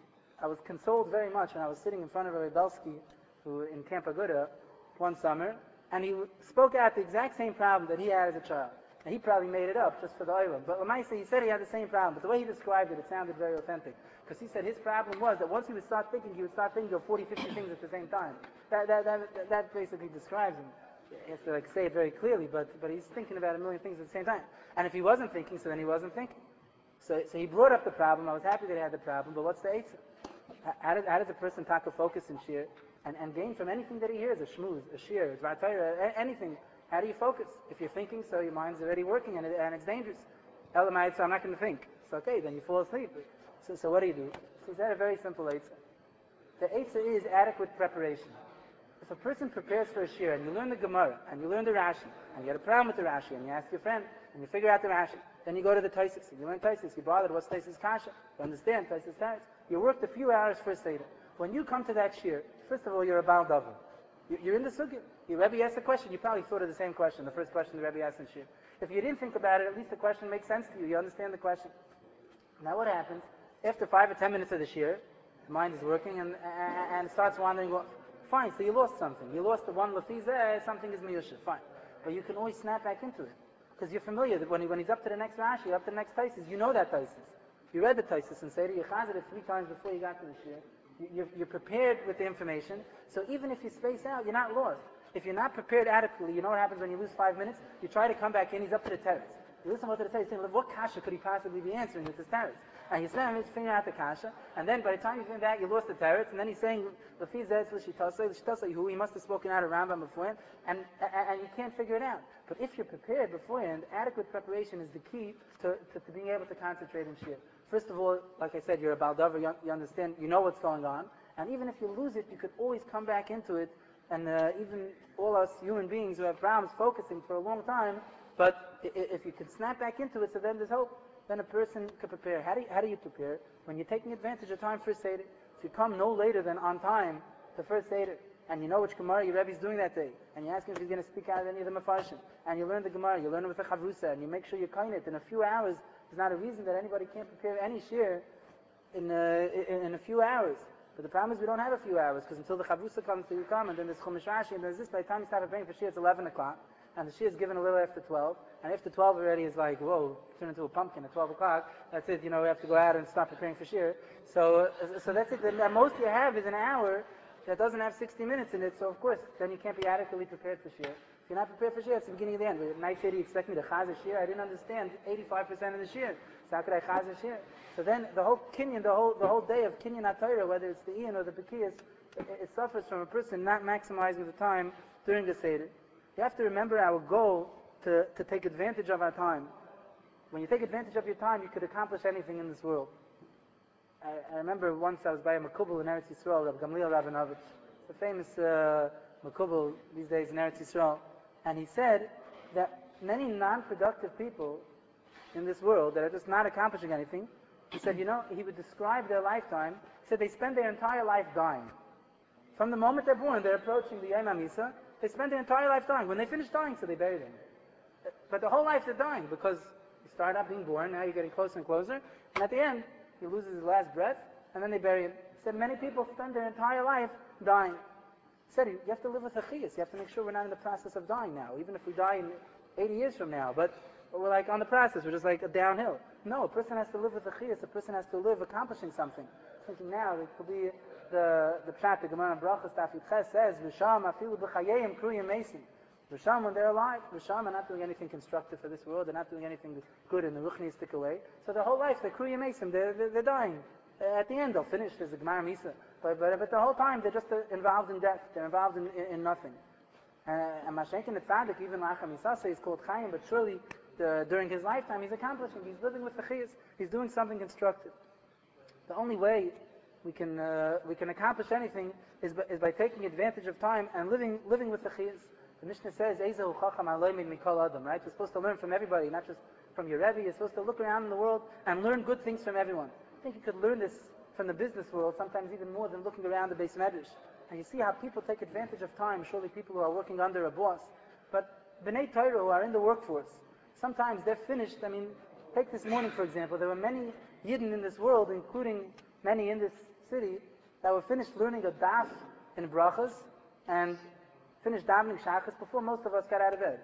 I was consoled very much when I was sitting in front of Rabbi Belsky, who in Camp Aguda, one summer, and he spoke out the exact same problem that he had as a child. And he probably made it up just for the oilam. But Lamaisa, he said he had the same problem. But the way he described it, it sounded very authentic. Because he said his problem was that once he would start thinking, he would start thinking of forty, fifty things at the same time. That, that, that, that basically describes him. He has to like say it very clearly, but, but he's thinking about a million things at the same time. And if he wasn't thinking, so then he wasn't thinking. So, so he brought up the problem. I was happy that he had the problem, but what's the answer? How does, how does a person take a focus in shir and, and gain from anything that he hears, a shmooze, a shir, a dvar Torah, anything? How do you focus? If you're thinking, so your mind's already working and, it, and it's dangerous. Elamite, so I'm not going to think. It's okay, then you fall asleep. So, so what do you do? So he said a very simple eitzah. The eitzah is adequate preparation. If a person prepares for a shir and you learn the Gemara and you learn the Rashi and you had a problem with the Rashi and you ask your friend and you figure out the Rashi, then you go to the Taisis and you learn Taisis, you bothered what's Taisis Kasha, you understand Taisis Taris. You worked a few hours for a Seder. When you come to that shir, first of all, you're a Baal Davar. You're in the Sugya. Your Rebbe asked a question, you probably thought of the same question, the first question the Rebbe asked in shir. If you didn't think about it, at least the question makes sense to you. You understand the question. Now what happens? After five or ten minutes of the shir, the mind is working and, and, and starts wondering, well, fine, so you lost something. You lost the one lefizah, something is miyusha, fine. But you can always snap back into it. Because you're familiar that when, he, when he's up to the next Rashi, up to the next Taisis, you know that Taisis. You read the Taisis and say to you chazed it three times before you got to the shir. You, you're, you're prepared with the information. So even if you space out, you're not lost. If you're not prepared adequately, you know what happens when you lose five minutes? You try to come back in, he's up to the terrace. You listen to what the Torah is saying, what kasha could he possibly be answering with his terrace? And he's saying, he's figuring out the kasha, and then by the time you came back, you lost the terrace, and then he's saying, who he must have spoken out of Rambam beforehand, and, and, and you can't figure it out. But if you're prepared beforehand, adequate preparation is the key to, to, to being able to concentrate in shir. First of all, like I said, you're a baldavar, you, you understand, you know what's going on, and even if you lose it, you could always come back into it, and uh, even all us human beings who have problems focusing for a long time, but if you can snap back into it, so then there's hope. Then a person can prepare. How do you, how do you prepare? When you're taking advantage of time for Seder. If you come no later than on time to first Seder, and you know which Gemara your Rebbe is doing that day, and you ask him if he's going to speak out of any of the Mefarshim, and you learn the Gemara, you learn it with the Chavrusa, and you make sure you kind it in a few hours, there's not a reason that anybody can't prepare any shir in, uh, in, in a few hours. But the problem is we don't have a few hours, because until the Chavrusa comes, till you come, and then there's Chumash Rashi, and there's this, by the time you start preparing for shir, it's eleven o'clock. And the shir is given a little after twelve, and after twelve already is like, whoa, turn into a pumpkin at twelve o'clock. That's it, you know, we have to go out and start preparing for shir. So, uh, so that's it. The most you have is an hour that doesn't have sixty minutes in it. So of course, then you can't be adequately prepared for shir. If you're not prepared for shir, it's the beginning of the end. At nine thirty, you expect me to chaz a shir? I didn't understand eighty-five percent of the shir. So how could I chaz a shir? So then the whole kinyan, the whole the whole day of kinyan atayra, whether it's the ian or the bekiyas, it, it suffers from a person not maximizing the time during the seder. You have to remember our goal to, to take advantage of our time. When you take advantage of your time, you could accomplish anything in this world. I, I remember once I was by a Makubal in Eretz Yisrael, Rav Gamliel Rabinovich, the famous uh, Makubal these days in Eretz Yisrael, and he said that many non-productive people in this world that are just not accomplishing anything, he said, you know, he would describe their lifetime, he said they spend their entire life dying. From the moment they're born, they're approaching the Yom HaMisa. They spend their entire life dying. When they finish dying, so they bury them. But the whole life they're dying because you start out being born, now you're getting closer and closer, and at the end, he loses his last breath, and then they bury him. He said many people spend their entire life dying. He said you have to live with a chiyas. You have to make sure we're not in the process of dying now, even if we die in eighty years from now. But we're like on the process, we're just like a downhill. No, a person has to live with a chiyas. A person has to live accomplishing something. Thinking now, it could be the the pshat, the Gemara in Brachos Daf Yudches says, "V'sham afilu b'chayim kruyim mesim." V'sham, when they're alive, v'sham are not doing anything constructive for this world. They're not doing anything good in the ruchnistic way. So the whole life, they're kruyim mesim. They're, they're they're dying. Uh, at the end, they'll finish. There's a Gemara Misa, but but but the whole time they're just uh, involved in death. They're involved in in, in nothing. Uh, and Mashenkin the tzaddik, even Lacham Misasa, is called Chaim, but surely the, during his lifetime, he's accomplishing. He's living with the chiyas. He's doing something constructive. The only way we can uh, we can accomplish anything is by, is by taking advantage of time and living living with the chiyas. The Mishnah says, Ezehu chacham aloymid mikol adam, right? You're supposed to learn from everybody, not just from your Rebbe. You're supposed to look around in the world and learn good things from everyone. I think you could learn this from the business world, sometimes even more than looking around the Beis Medrash. And you see how people take advantage of time, surely people who are working under a boss. But B'nai Torah who are in the workforce, sometimes they're finished. I mean, take this morning, for example. There were many Yidden in this world, including many in this city, that were finished learning a daf in brachas and finished davening shachas before most of us got out of bed.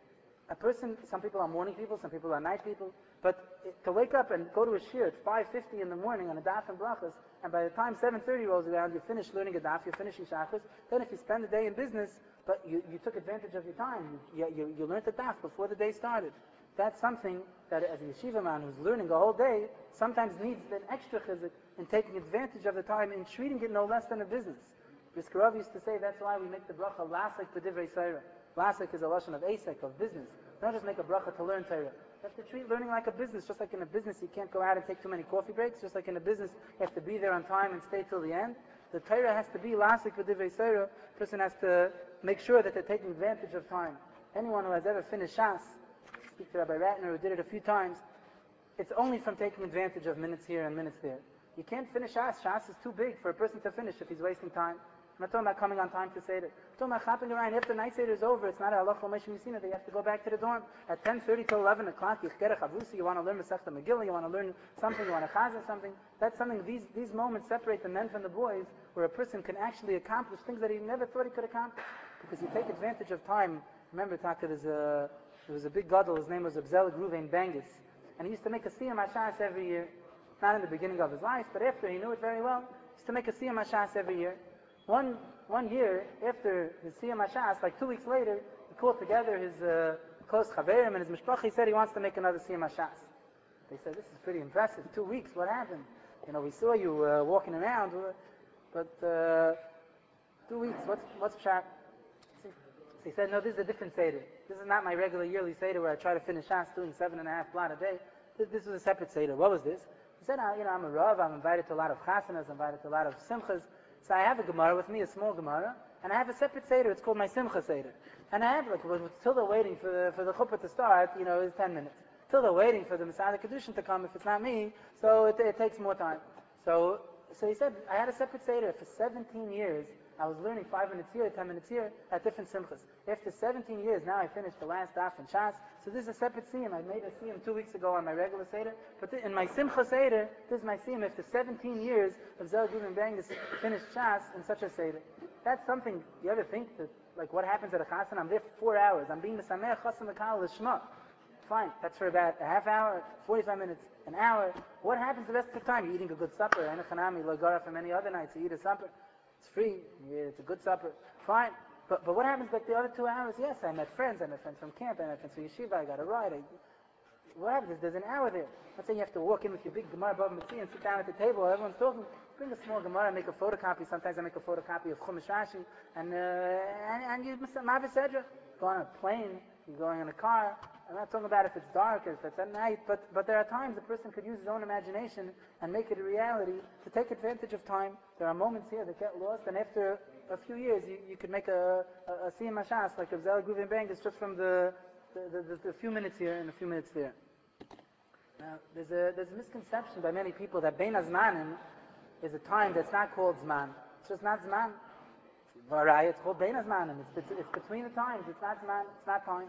A person, some people are morning people, some people are night people, but it, to wake up and go to a shir at five fifty in the morning on a daf and brachas, and by the time seven thirty rolls around, you're finished learning a daf, you're finishing shachas, then if you spend the day in business, but you, you took advantage of your time, you, you, you learned the daf before the day started. That's something that as a yeshiva man who's learning a whole day, sometimes needs an extra chizuk in taking advantage of the time and treating it no less than a business. Brisker Rav used to say that's why we make the bracha lasik b'divrei Torah. Lasik is a lashon of asek, of business. Not just make a bracha to learn Torah. You have to treat learning like a business. Just like in a business you can't go out and take too many coffee breaks. Just like in a business you have to be there on time and stay till the end. The Torah has to be lasik b'divrei Torah. The person has to make sure that they're taking advantage of time. Anyone who has ever finished Shas, speak to Rabbi Ratner who did it a few times, it's only from taking advantage of minutes here and minutes there. You can't finish Shas. Shas is too big for a person to finish if he's wasting time. I'm not talking about coming on time to Seder. I'm talking about hopping around. After night Seder is over, it's not a halacha l'moshe misina. They have to go back to the dorm. At ten thirty to eleven o'clock, you get a chavrusa, you want to learn Masechta Megillah, you want to learn something, you want to chaza something. That's something, these, these moments separate the men from the boys, where a person can actually accomplish things that he never thought he could accomplish. Because you take advantage of time. Remember, Taka, there's a, there was a big gadol, his name was Abzelig Ruvain Bangis. And he used to make a siyam hashas every year. Not in the beginning of his life, but after he knew it very well. He used to make a siyam hashas every year. One one year, after his siyam hashas, like two weeks later, he called together his uh, close chaverim and his mishpacha. He said he wants to make another siyam hashas. They said, this is pretty impressive. Two weeks, what happened? You know, we saw you uh, walking around, but uh, two weeks, what's what's pshat? So he said, no, this is a different seder. This is not my regular yearly seder where I try to finish shas doing seven and a half blot a day. This, this was a separate seder. What was this? He said, you know, I'm a rav. I'm invited to a lot of chasanas. I'm invited to a lot of simchas. So I have a Gemara with me, a small Gemara, and I have a separate Seder. It's called my Simcha Seder. And I have, like, till they're waiting for the, for the chuppah to start, you know, it's ten minutes. Till they're waiting for the Masada Kedushin to come, if it's not me, so it, it takes more time. So, so he said, I had a separate Seder. For seventeen years, I was learning five minutes here, ten minutes here, at different Simchas. After seventeen years, now I finished the last daf in Shas. So this is a separate Siyam. I made a Siyam two weeks ago on my regular Seder. But th- in my Simcha Seder, this is my Siyam after seventeen years of Zel Guvin Bang to finished Shas in such a Seder. That's something, you ever think that, like what happens at a Chassan? I'm there for four hours. I'm being the Sameach Chassan L'Kal L'Shma. Fine, that's for about a half hour, forty-five minutes, an hour. What happens the rest of the time? You're eating a good supper. And a Chanami, Lagara from any other nights, you eat a supper. It's free. Yeah, it's a good supper. Fine. But but what happens like the other two hours? Yes, I met friends. I met friends from camp. I met friends from yeshiva. I got a ride. I, what happens? There's an hour there. Let's say you have to walk in with your big Gemara above Mitzvah and sit down at the table while everyone's talking. Bring a small Gemara and make a photocopy. Sometimes I make a photocopy of Chumash Rashi. And, uh, and, and you Mavis Edra. Go on a plane. You're going in a car. I'm not talking about if it's dark or if it's at night, but, but there are times a person could use his own imagination and make it a reality to take advantage of time. There are moments here that get lost, and after a few years, you, you could make a, a, a Siyam Hashas, like a Zel Guvin Bang, it's just from the the, the, the the few minutes here and a few minutes there. Now, there's a, there's a misconception by many people that Bein Hazmanim is a time that's not called Zman. It's just not Zman. Varaya, it's called Bein Hazmanim. It's, it's between the times. It's not Zman. It's not time.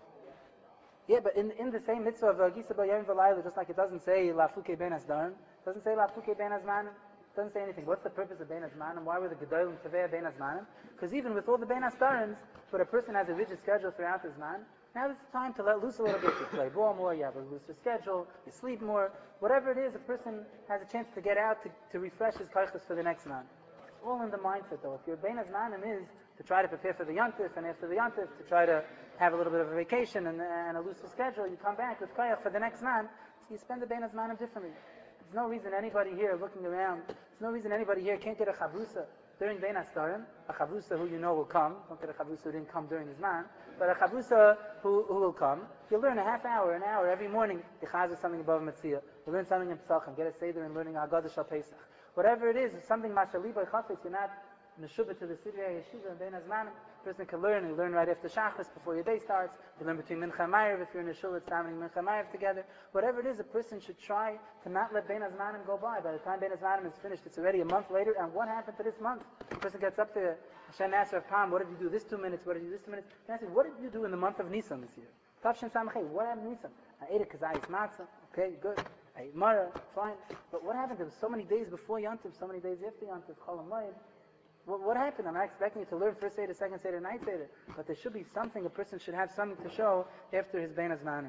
Yeah, but in in the same mitzvah of Gisa B'Yom V'Layla, just like it doesn't say Lafuke Ben Hasdarim, it doesn't say Lafuke Ben Hazmanim, it doesn't say anything. What's the purpose of Ben Hazmanim? Why were the Gedolim Tavei Ben Hazmanim? Because even with all the Ben Hasdarims, but a person has a rigid schedule throughout his man, now it's time to let loose a little bit. You play ball more, you have a looser schedule, you sleep more. Whatever it is, a person has a chance to get out to, to refresh his kaichas for the next man. It's all in the mindset though. If your Ben Hazmanim is to try to prepare for the Yontif, and after the Yontif, to try to have a little bit of a vacation and, and a looser schedule, you come back with koyach for the next man, so you spend the Bein Hazmanim differently. There's no reason anybody here looking around, there's no reason anybody here can't get a chavrusa during Bein Hastarim, a chavrusa who you know will come, don't get a chavrusa who didn't come during his man, but a chavrusa who, who will come. You'll learn a half hour, an hour every morning, you chazah something above Metzia. You learn something in Pesachim, get a Seder and learning Haggadah Shal Pesach. Whatever it is, it's something Mashaliba Chafetz, you're not Neshubah to the Sidrei Yeshiva and Bein Hazmanim. A person can learn. You learn right after Shachris, before your day starts. You learn between Mincha and Ma'ariv if you're in a shul that's davening Mincha and Ma'ariv together. Whatever it is, a person should try to not let Bein Hazmanim go by. By the time Bein Hazmanim is finished, it's already a month later. And what happened to this month? The person gets up there. Hashem asks Rav Pam, what did you do this two minutes? What did you do this two minutes? And I said, what did you do in the month of Nisan this year? Tavshin Samachay, what happened in Nisan? I ate a kazayis matzah. Okay, good. I ate Mara, fine. But what happened? There was so many days before Yantiv, so many days after Yantiv, Cholam Moed. What, what happened? I'm not expecting you to learn first Seder, second Seder, night Seder. But there should be something, a person should have something to show after his Bein Hazmanim.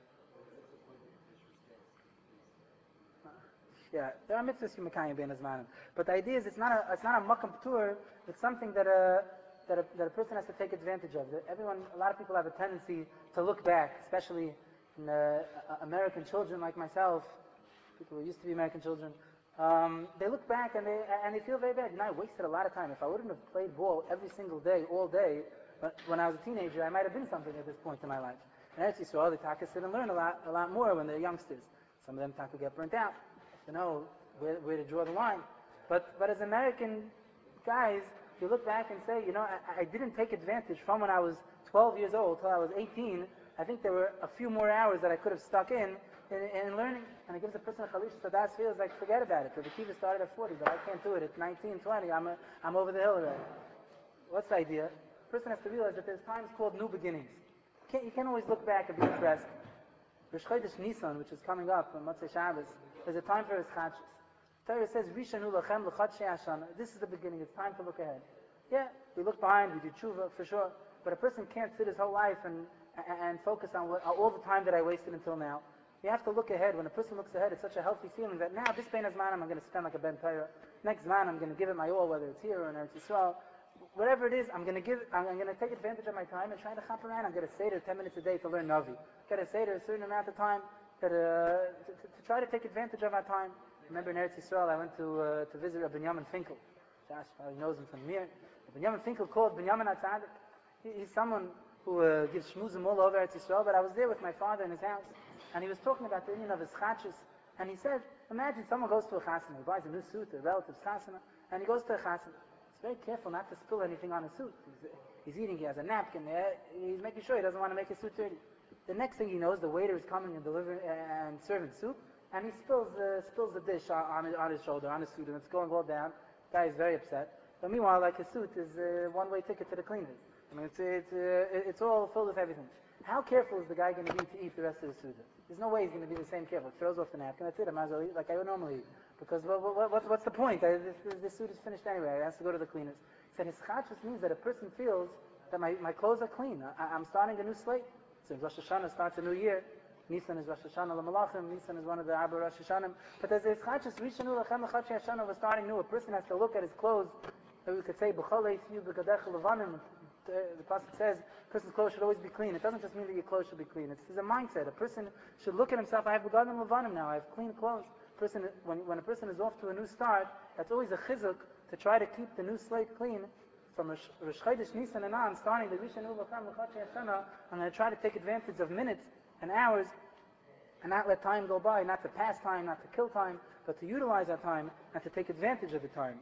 Yeah, there are mitzvahs you mekayim Bein Hazmanim. But the idea is it's not a, it's not a makam p'tur, it's something that a, that a, that a person has to take advantage of. That everyone, a lot of people have a tendency to look back, especially in, uh, American children like myself, people who used to be American children. Um, they look back and they and they feel very bad. You know, I wasted a lot of time. If I wouldn't have played ball every single day, all day, when I was a teenager, I might have been something at this point in my life. And Eretz Yisrael, the Taka sit and learn a lot, a lot more when they're youngsters. Some of them Taka get burnt out. You know where, where to draw the line. But but as American guys, you look back and say, you know, I, I didn't take advantage from when I was twelve years old till I was eighteen. I think there were a few more hours that I could have stuck in in, in learning. And it gives a person a chalish sadas feels like forget about it. The kiva started at forty, but I can't do it at nineteen, twenty. I'm a, I'm over the hill already. What's the idea? A person has to realize that there's times called new beginnings. You can't, you can't always look back and be impressed. Rosh Chodesh Nisan, which is coming up on Motzei Shabbos, there's a time for his chachas. Torah says, Rishanu lachem l'chadshei hashana. This is the beginning. It's time to look ahead. Yeah, we look behind, we do tshuva, for sure. But a person can't sit his whole life and and focus on what, all the time that I wasted until now. You have to look ahead. When a person looks ahead, it's such a healthy feeling that now, this Bein Hazmanim, I'm going to spend like a Ben Torah. Next man, I'm going to give it my all, whether it's here or in Eretz Yisrael. Whatever it is, I'm going to give. I'm, I'm going to take advantage of my time and try to chop around. I'm going to say to ten minutes a day to learn Navi. Got to say to a certain amount of time that uh, to, to, to try to take advantage of our time. Remember in Eretz Yisrael, I went to uh, to visit Rabbi Binyamin Finkel. Josh probably knows him from Mir. Rabbi Binyamin Finkel called Binyamin HaTzadik. He, he's someone who uh, gives shmuzim all over Eretz Yisrael. But I was there with my father in his house, and he was talking about the Indian of his chachas. And he said, imagine someone goes to a chasana, he buys a new suit, a relative's chasana, and he goes to a chasana. He's very careful not to spill anything on his suit. He's, he's eating, he has a napkin, he's making sure he doesn't want to make his suit dirty. The next thing he knows, the waiter is coming and delivering and serving soup, and he spills the spills the dish on his, on his shoulder, on his suit, and it's going all down. The guy is very upset. But meanwhile, like his suit is a one-way ticket to the cleaners. I mean, it's it's uh, it's all filled with everything. How careful is the guy going to be to eat the rest of the suda? There's no way he's going to be the same careful. He throws off the napkin. That's it. I might as well eat like I would normally eat. Because what, what, what's, what's the point? I, this, this, this suit is finished anyway. I have to go to the cleaners. He said his chachas means that a person feels that my, my clothes are clean. I, I'm starting a new slate. So Rosh Hashanah starts a new year. Nisan is Rosh Hashanah l'malachim. Nisan is one of the Arba Rosh Hashanah. But there's this chachas, Rishanu lachem l'chadshei Hashanah, we're starting new. A person has to look at his clothes. Maybe we could say, B'chol eisiyu b'gadecha levanim. The pasuk says, a person's clothes should always be clean. It doesn't just mean that your clothes should be clean. It's, it's a mindset. A person should look at himself, I have begadim levanim now. I have clean clothes. Person, when, when a person is off to a new start, that's always a chizuk to try to keep the new slate clean. From Rosh Chodesh Nisan and on, starting the Rishanu lachem l'chadshei Hashanah, I'm going to try to take advantage of minutes and hours and not let time go by, not to pass time, not to kill time, but to utilize our time and to take advantage of the time.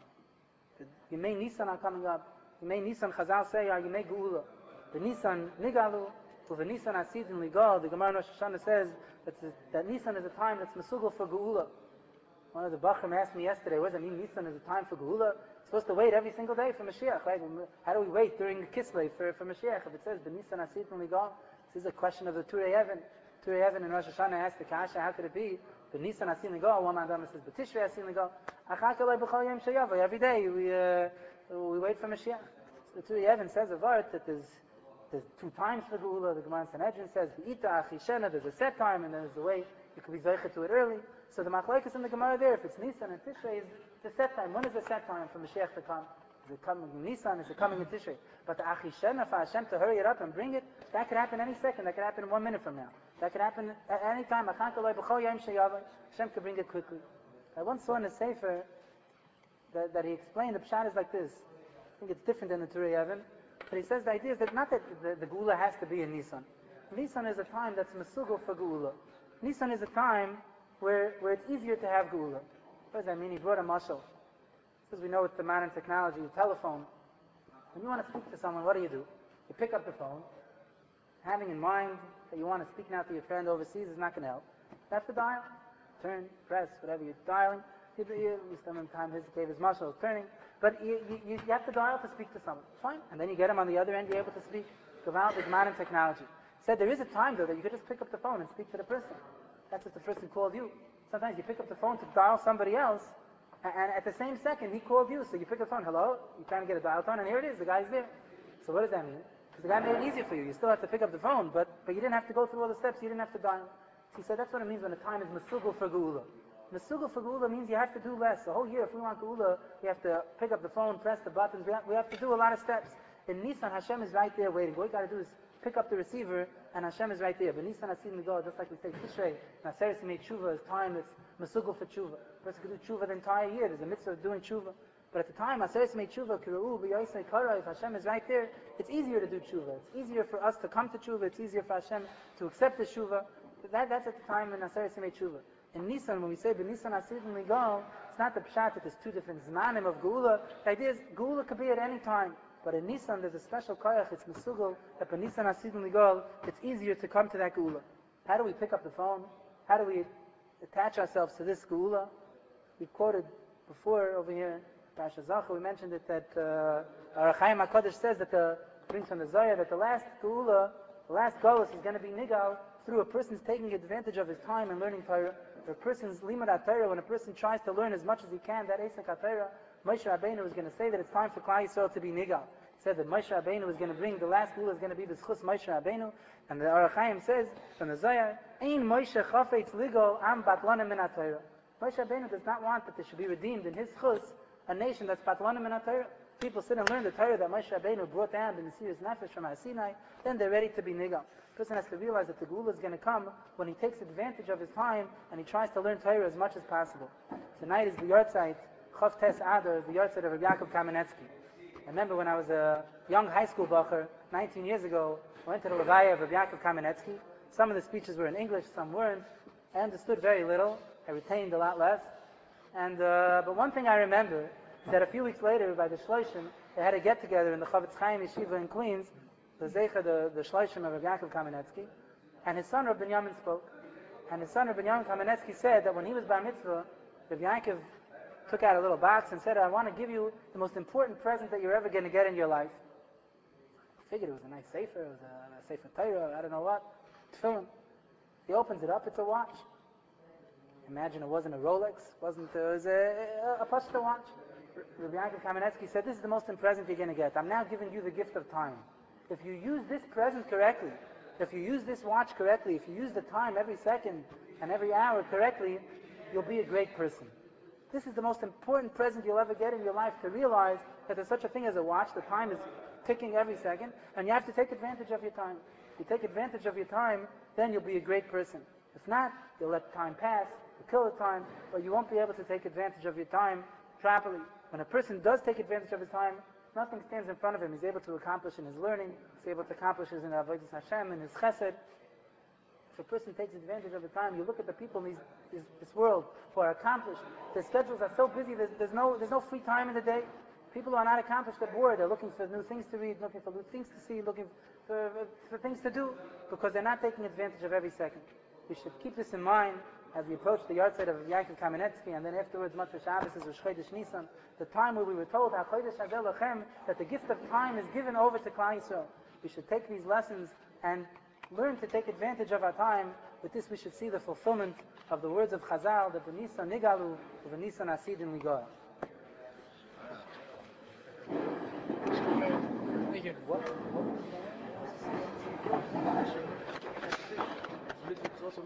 The Yemei Nisan are coming up. Yemei Nisan, Chazal say, are Yemei Geula. The Nisan Nigalu, for the Nisan Asidin Ligal. The Gemara in Rosh Hashanah says that, that Nisan is a time that's Mesugel for Geula. One of the Bachrim asked me yesterday, what does it mean Nisan is a time for Geula? It's supposed to wait every single day for Mashiach, right? How do we wait during the Kislev for, for Mashiach? If it says the Nisan Asidin Ligal, this is a question of the Turei Even. Turei Even in Rosh Hashanah asked the Kasha, how could it be? The Nisan Asidin Ligal, one Adam says, but Tishrei Asidin Ligal. Every day we uh, we wait for Mashiach. The Turei Even says of art that there's there's two times for Geula. The Gemara in Sanhedrin says the Ita Achishena. There's a set time, and there's the way you could be zeicha to it early. So the machlokes in the Gemara there, if it's Nisan and Tishrei, is the set time. When is the set time for Mashiach to come? Is it coming in Nisan? Is it coming in Tishrei? But the Achishena for Hashem to hurry it up and bring it, that could happen any second. That could happen in one minute from now. That could happen at any time. Hashem could bring it quickly. I once saw in a sefer that, that he explained the pshat is like this. I think it's different than the Turei Even, but he says the idea is that not that the, the Geula has to be in Nisan. Nisan is a time that's mesugel for Geula. Nisan is a time where where it's easier to have Geula. What does that mean? He brought a mashal. because we know it's the modern technology, telephone. When you want to speak to someone, what do you do? You pick up the phone, having in mind that you want to speak now to your friend overseas is not going to help. You have to dial, turn, press, whatever you're dialing. You, you, you spend time his gave his muscles turning, but you, you, you have to dial to speak to someone. Fine, and then you get him on the other end. You're able to speak. Gewalt is modern technology. Said there is a time though that you could just pick up the phone and speak to the person. That's if the person called you. Sometimes you pick up the phone to dial somebody else, and, and at the same second he called you. So you pick up the phone. Hello, you're trying to get a dial tone, and here it is. The guy's there. So what does that mean? Because the guy made it easier for you. You still have to pick up the phone, but but you didn't have to go through all the steps. You didn't have to dial. So he said that's what it means when the time is mesugel for geula. Mesugel for geula means you have to do less. The whole year, if we want geula, we have to pick up the phone, press the buttons. We have, we have to do a lot of steps. In Nissan, Hashem is right there waiting. What you got to do is pick up the receiver, and Hashem is right there. But Nissan Hasid Migo, just like we say, Tishrei, Naseres Yimei Tshuva is time that's mesugel for tshuva. A person can do tshuva the entire year. There's a mitzvah of doing tshuva. But at the time, Naseres Yimei Tshuva, Kira'u, B'yoisei Kara, if Hashem is right there, it's easier to do tshuva. It's easier for us to come to tshuva. It's easier for Hashem to accept the tshuva. That, that's at the time when Naseres Yimei Tshuva. In Nisan, when we say B'Nisan Hasid Migo, it's not the pshat that there's two different zmanim of geula. The idea is geula could be at any time. But in Nisan, there's a special koyach, it's mesugel, that by Nisan Hasid Ligol, it's easier to come to that geula. How do we pick up the phone? How do we attach ourselves to this geula? We've quoted before over here, Pasha Zacha, we mentioned it, that uh, Ar Chaim HaKadosh says that the, brings from the Zohar, that the last geula, the last golus is going to be nigal through a person's taking advantage of his time and learning Torah. Or a person's limud HaTorah, when a person tries to learn as much as he can, that Esek HaTorah, Moshe Rabbeinu is going to say that it's time for Klal Yisrael to be nigal. He said that Moshe Rabbeinu is going to bring, the last rule is going to be b'schus Moshe Rabbeinu. And the Ar Chaim says from the Zohar, Ein Moshe chafetz ligol am batlanim min HaTorah. Moshe Rabbeinu does not want that there should be redeemed in his chus a nation that's batlanim min HaTorah. People sit and learn the Torah that Moshe Rabbeinu brought down in the Mesiras Nefesh from Har Sinai, then they're ready to be nigal. The person has to realize that the Geula is going to come when he takes advantage of his time and he tries to learn Torah as much as possible. Tonight is the Yartzeit, Chav Tes Adar, the Yartzeit of Rabbi Yaakov Kamenetsky. I remember when I was a young high school bacher, nineteen years ago, I went to the Levaya of Rabbi Yaakov Kamenetsky. Some of the speeches were in English, some weren't. I understood very little. I retained a lot less. And uh, but one thing I remember is that a few weeks later, by the Shloshim, they had a get-together in the Chavetz Chaim Yeshiva in Queens, the Zeicha, the, the Shloshim of Rabbi Yaakov Kamenetsky, and his son Rabbi Binyamin spoke. And his son Rabbi Binyamin Kamenetsky said that when he was bar mitzvah, Rabbi Yaakov took out a little box and said, I want to give you the most important present that you're ever going to get in your life. I figured it was a nice sefer, it was a, a sefer Torah, I don't know what, tefillin. He opens it up, it's a watch. Imagine it wasn't a Rolex, wasn't it was a, a, a Pashta watch. Rabbi Yaakov Kamenetsky said, this is the most important present you're going to get. I'm now giving you the gift of time. If you use this present correctly, if you use this watch correctly, if you use the time every second and every hour correctly, you'll be a great person. This is the most important present you'll ever get in your life, to realize that there's such a thing as a watch. The time is ticking every second, and you have to take advantage of your time. If you take advantage of your time, then you'll be a great person. If not, you'll let time pass, you'll kill the time, but you won't be able to take advantage of your time properly. When a person does take advantage of his time, nothing stands in front of him. He's able to accomplish in his learning, he's able to accomplish in Avodas Hashem, in his chesed. If a person takes advantage of the time, you look at the people in these, these, this world who are accomplished. Their schedules are so busy, there's, there's, no, there's no free time in the day. People who are not accomplished, they're bored. They're looking for new things to read, looking for new things to see, looking for, for things to do, because they're not taking advantage of every second. We should keep this in mind as we approach the yard site of Yaakov Kamenetsky, and then afterwards, Matzah Shabbos is Rosh Chodesh Nisan, the time where we were told HaChodesh Hazeh Lachem, that the gift of time is given over to Klal Yisrael. We should take these lessons and learn to take advantage of our time. With this, we should see the fulfillment of the words of Chazal, that B'Nisan Nigalu, B'Nisan Hasidin Ligoa. Thank you. What? What? It's also